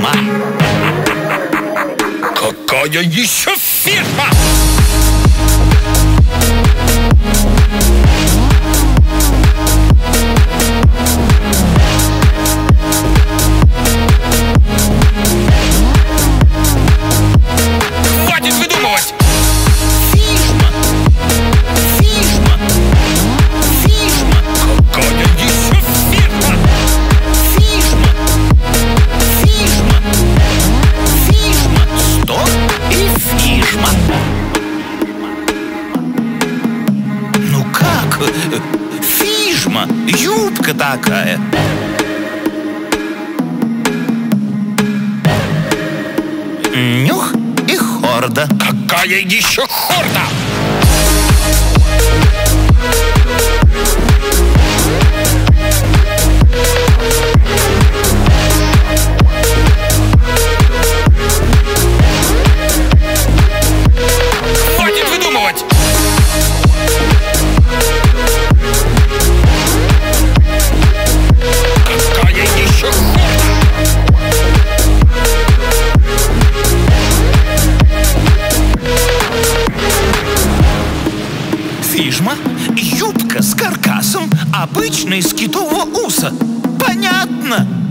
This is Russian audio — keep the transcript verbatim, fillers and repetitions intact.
фирма. Какая еще фирма? Хватит выдумывать! Фижма. Фижма. Фижма. Какая еще фирма? Фижма. Фижма. Фижма. Стоп и фижма. Ну как? Фижма. Юбка такая. Нюх и хорда. Какая еще хорда? Хватит выдумывать! Какая еще хорда? Фижма, юбка с каркасом обычной с китового уса. Понятно.